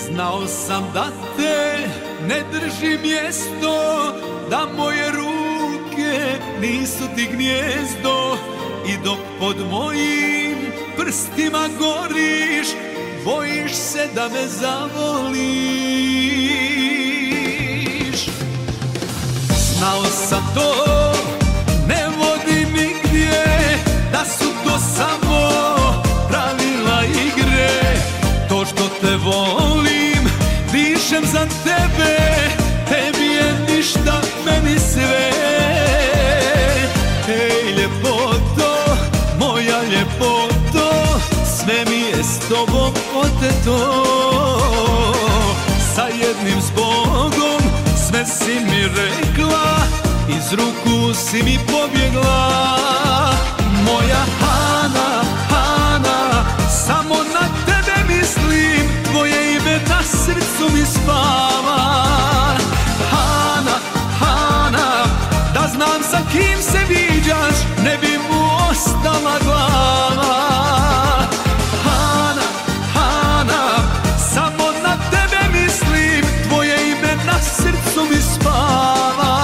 Znao sam da te ne drži mjesto, da moje ruke nisu ti gnijezdo. I dok pod mojim prstima goriš, bojiš se da me zavoliš. Znao sam to ne vodi nigdje, da su to samo pravila igre. To što te volim, dišem za tebe, tebi je ništa, meni sve. Ej ljepoto, moja ljepoto, sve mi je s tobom oteto. Sa jednim zbogom sve si mi rekla, iz ruku si mi pobjegla. Moja Hana, Hana, samo na tebe mislim, tvoje ime na srcu mi spava. Hana, Hana, da znam sa kim se viđaš, ne bi mu ostala glava. Hana, Hana, samo na tebe mislim, tvoje ime na srcu mi spava.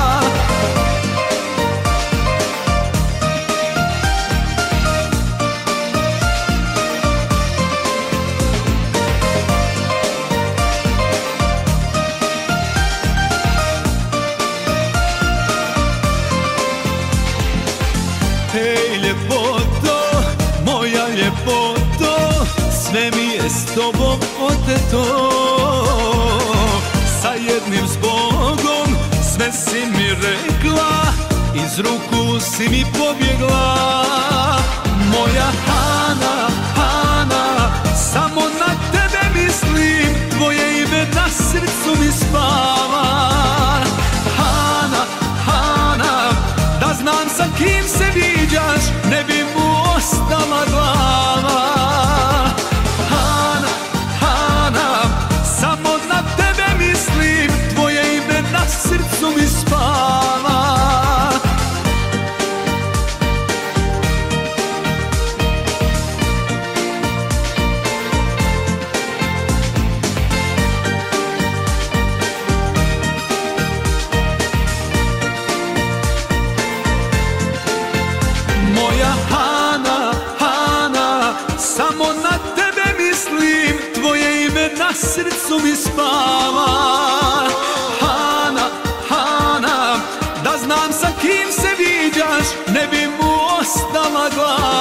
Ej ljepoto, moja ljepoto, sve mi je s tobom oteto. Sa jednim zbogom sve si mi rekla, iz ruku si mi pobjegla. Moja Hana, Hana, samo na tebe mislim, tvoje ime na srcu mi spava. Hana, Hana, da znam sa kim se viđaš, ne bi mu ostala glava. Hana, Hana, samo na tebe mislim, tvoje ime na srcu mi spava. Moja Hana, Hana, samo na tebe mislim, tvoje ime na srcu mi spava. Hana, Hana, da znam sa kim se viđaš, ne bi mu ostala glava.